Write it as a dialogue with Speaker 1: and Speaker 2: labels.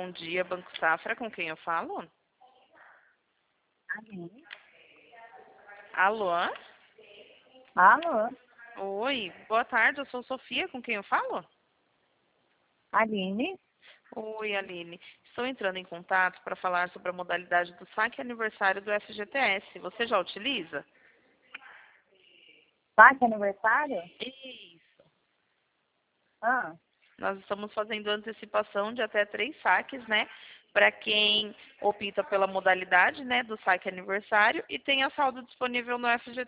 Speaker 1: Bom dia, Banco Safra, com quem eu falo?
Speaker 2: Aline.
Speaker 1: Alô?
Speaker 2: Alô?
Speaker 1: Oi, boa tarde, eu sou Sofia, com quem eu falo?
Speaker 2: Aline?
Speaker 1: Oi, Aline. Estou entrando em contato para falar sobre a modalidade do saque aniversário do FGTS. Você já utiliza?
Speaker 2: Saque aniversário?
Speaker 1: Isso.
Speaker 2: Ah,
Speaker 1: Nós estamos fazendo antecipação de até 3 saques, né? Para quem opta pela modalidade, né, do saque aniversário e tem a saldo disponível no FGTS.